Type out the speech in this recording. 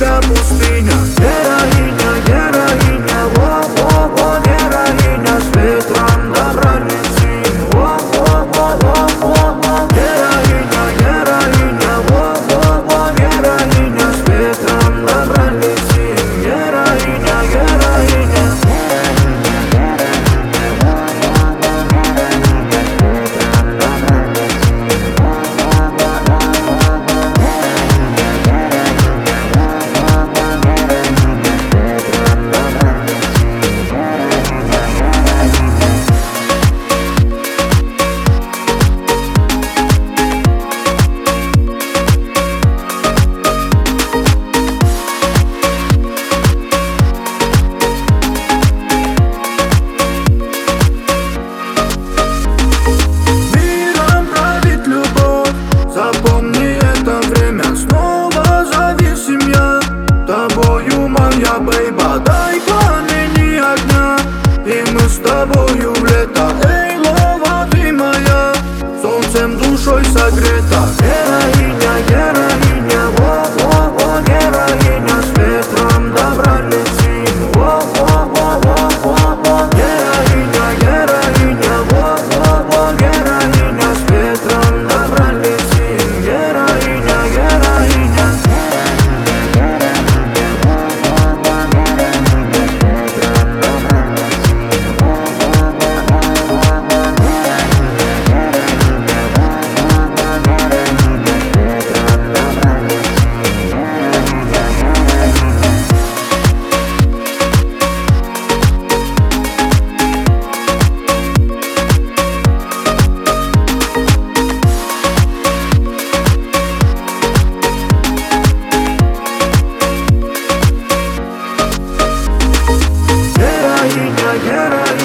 тебя пустыня. Героиня, героиня, во-во-во, героиня, с ветром добра летим. Во-во-во-во-во, героиня, героиня, во-во-во, героиня, с ветром добра летим. Героиня, героиня. Запомни это время, снова зависим я тобою, моя бейба. Дай пламени огня, и мы с тобою в лето. Эй, лова, ты моя, солнцем душой согрета. Героиня, героиня, во-во-во, героиня, с ветром добра летим. Во-во-во-во-во, героиня, героиня, во-во-во, героиня, с ветром добра летим. Героиня, героиня. Героиня, героиня.